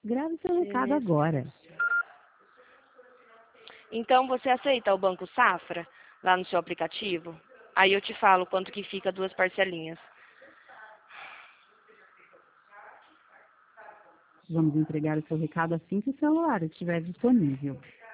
Grave seu recado agora. Então você aceita o Banco Safra lá no seu aplicativo? Aí eu te falo quanto que fica 2 parcelinhas. Vamos entregar o seu recado assim que o celular estiver disponível.